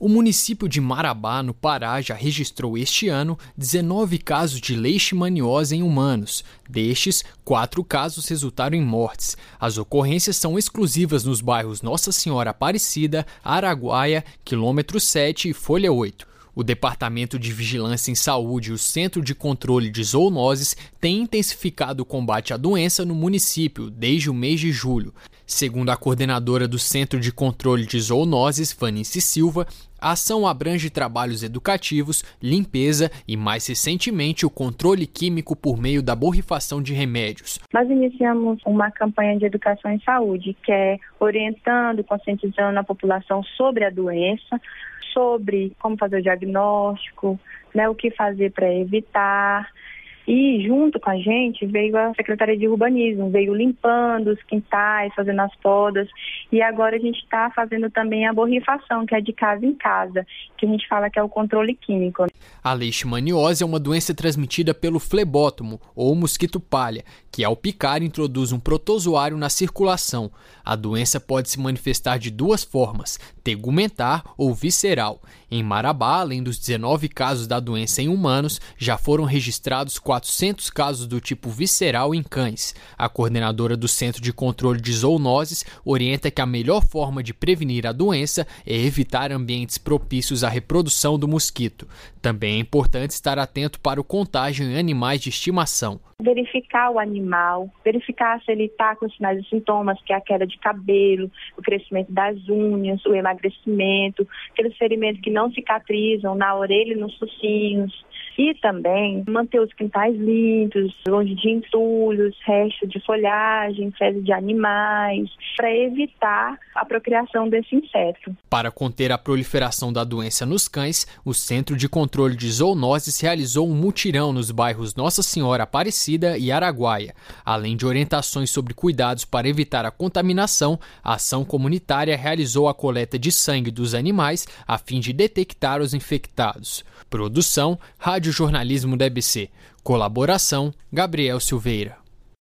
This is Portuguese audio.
O município de Marabá, no Pará, já registrou este ano 19 casos de leishmaniose em humanos. Destes, 4 casos resultaram em mortes. As ocorrências são exclusivas nos bairros Nossa Senhora Aparecida, Araguaia, quilômetro 7 e Folha 8. O Departamento de Vigilância em Saúde e o Centro de Controle de Zoonoses têm intensificado o combate à doença no município desde o mês de julho. Segundo a coordenadora do Centro de Controle de Zoonoses, Vanice Silva, a ação abrange trabalhos educativos, limpeza e, mais recentemente, o controle químico por meio da borrifação de remédios. Nós iniciamos uma campanha de educação em saúde, que é orientando, conscientizando a população sobre a doença, sobre como fazer o diagnóstico, o que fazer para evitar. E junto com a gente veio a Secretaria de Urbanismo, veio limpando os quintais, fazendo as podas. E agora a gente está fazendo também a borrifação, que é de casa em casa, que a gente fala que é o controle químico. A leishmaniose é uma doença transmitida pelo flebótomo, ou mosquito palha, que ao picar introduz um protozoário na circulação. A doença pode se manifestar de 2 formas, tegumentar ou visceral. Em Marabá, além dos 19 casos da doença em humanos, já foram registrados 400 casos do tipo visceral em cães. A coordenadora do Centro de Controle de Zoonoses orienta que a melhor forma de prevenir a doença é evitar ambientes propícios à reprodução do mosquito. Também é importante estar atento para o contágio em animais de estimação. Verificar o animal, verificar se ele está com sinais e sintomas, que é a queda de cabelo, o crescimento das unhas, o emagrecimento, aqueles ferimentos que não cicatrizam na orelha e nos focinhos. E também manter os quintais limpos, longe de entulhos, restos de folhagem, fezes de animais, para evitar a procriação desse inseto. Para conter a proliferação da doença nos cães, o Centro de Controle de Zoonoses realizou um mutirão nos bairros Nossa Senhora Aparecida e Araguaia. Além de orientações sobre cuidados para evitar a contaminação, a ação comunitária realizou a coleta de sangue dos animais a fim de detectar os infectados. Produção, Rádio Jornalismo da EBC. Colaboração, Gabriel Silveira.